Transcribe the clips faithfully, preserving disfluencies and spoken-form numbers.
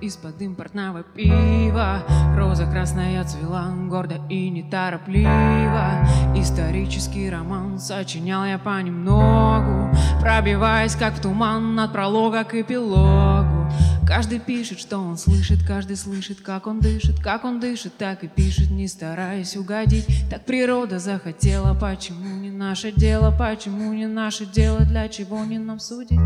из-под импортного пива. Роза красная цвела гордо и неторопливо. Исторический роман сочинял я понемногу, пробиваясь как в туман от пролога к эпилогу. Каждый пишет, что он слышит, каждый слышит, как он дышит. Как он дышит, так и пишет, не стараясь угодить. Так природа захотела, почему не наше дело? Почему не наше дело? Для чего не нам судить?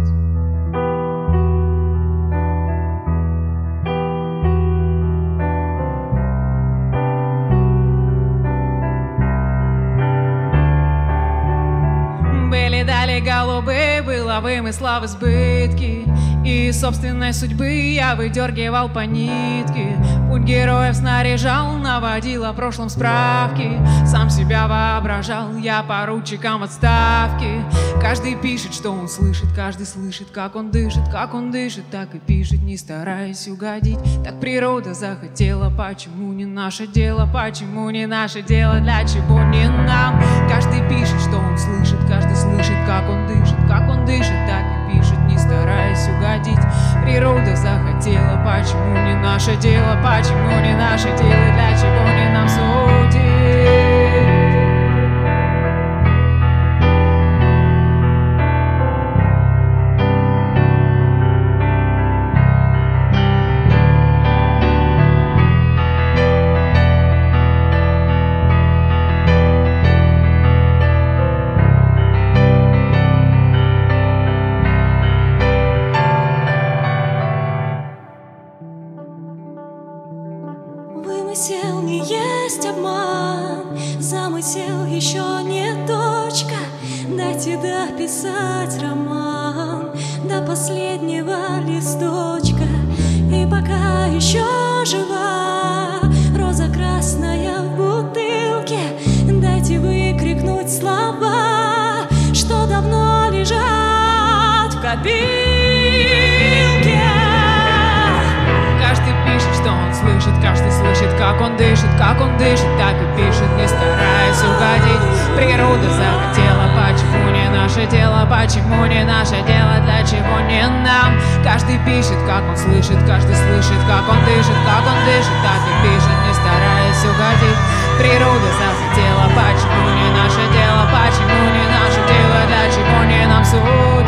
Были дали голубые, было вымысла в избытке, и собственной судьбы я выдергивал по нитке. Путь героев снаряжал, наводил о прошлом справки. Сам себя воображал я поручиком отставки. Каждый пишет, что он слышит, каждый слышит, как он дышит. Как он дышит, так и пишет, не стараясь угодить. Так природа захотела, почему не наше дело? Почему не наше дело? Для чего не нам? Каждый пишет, что он слышит, каждый слышит, как он дышит. Как он дышит, так и пишет, не стараясь угодить. Природа захотела, почему не наше дело? Почему не наше дело? Для чего не нам судить? Вымысел не есть обман, замысел еще не точка. Дайте дописать роман до последнего листочка. И пока еще жива роза красная в бутылке, дайте выкрикнуть слова, что давно лежат в копилке. Каждый пишет, что он слышит, каждый слышит, как он дышит. Как он дышит, так и пишет, не стараясь угодить. Природа захотела, почему не наше дело? Почему не наше дело? Для чего не нам? Каждый пишет, как он слышит, каждый слышит, как он дышит. Как он дышит, так и пишет, не стараясь угодить. Природа захотела, почему не наше дело? Почему не наше дело? Для чего не нам судить?